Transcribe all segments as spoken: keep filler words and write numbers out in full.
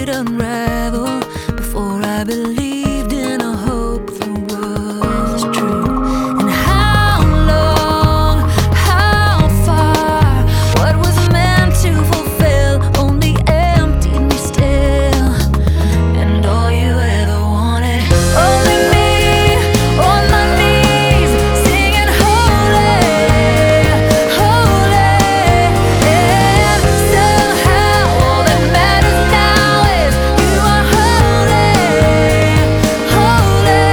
unravel before I believed in a hope that was true. And how long, how far, what was meant to fulfill only emptied me still. And all you ever wanted, only me on my knees singing holy, holy. And somehow all that matters now is you are holy, holy,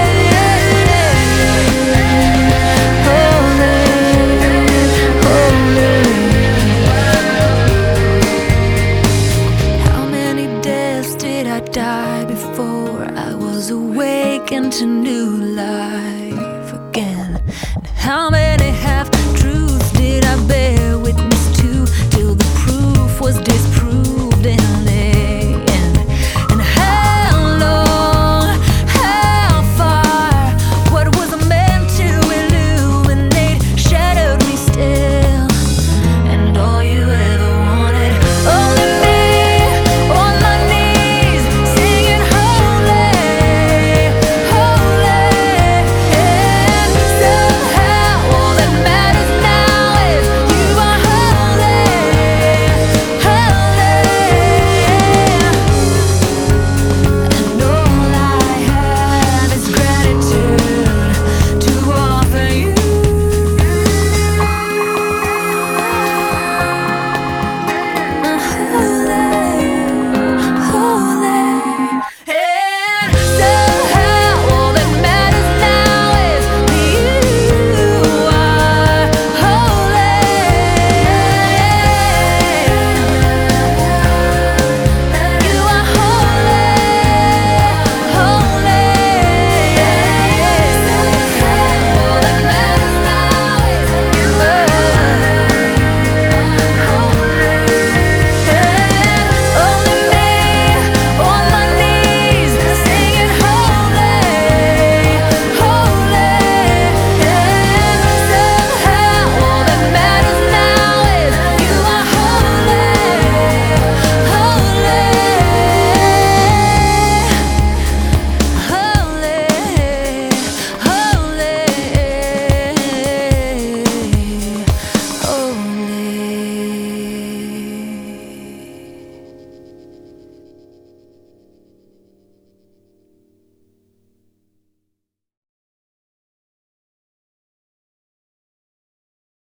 holy, holy. How many deaths did I die before I was awakened to new life again? And how many